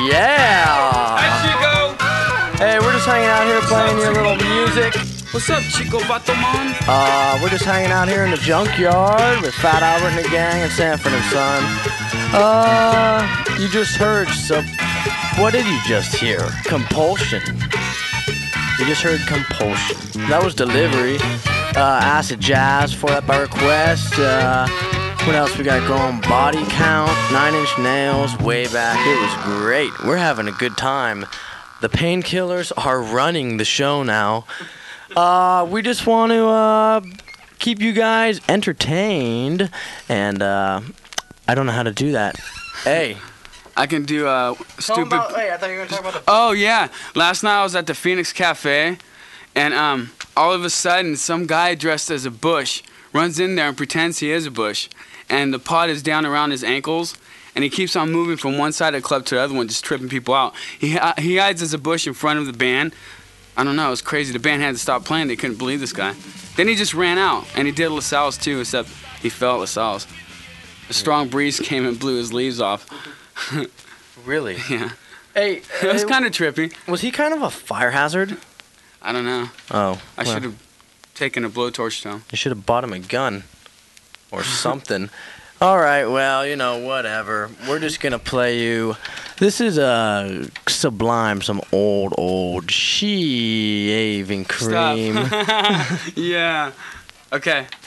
Yeah! Hi, Chico! Hey, we're just hanging out here playing your little music. What's up, Chico Batomon? We're just hanging out here in the junkyard with Fat Albert and the gang and Sanford and Son. You just heard some... What did you just hear? Compulsion. You just heard Compulsion. That was Delivery. Acid Jazz, For That by Request. What else we got going? Body Count, 9 Inch Nails, way back. It was great. We're having a good time. The Painkillers are running the show now. We just want to keep you guys entertained, and I don't know how to do that. Hey. I can do stupid... Hey, I thought you were going to talk about the... Oh, yeah. Last night I was at the Phoenix Cafe, and all of a sudden some guy dressed as a bush runs in there and pretends he is a bush. And the pot is down around his ankles, and he keeps on moving from one side of the club to the other one, just tripping people out. He hides as a bush in front of the band. I don't know, it was crazy. The band had to stop playing. They couldn't believe this guy. Then he just ran out, and he did LaSalle's too, except he fell at LaSalle's. A strong breeze came and blew his leaves off. Really? Yeah. Hey, it was kind of trippy. Was he kind of a fire hazard? I don't know. Oh. I should have taken a blowtorch to him. You should have bought him a gun. Or something. All right, well, you know, whatever. We're just going to play you. This is Sublime, some old shaving cream. Stop. Yeah. Okay.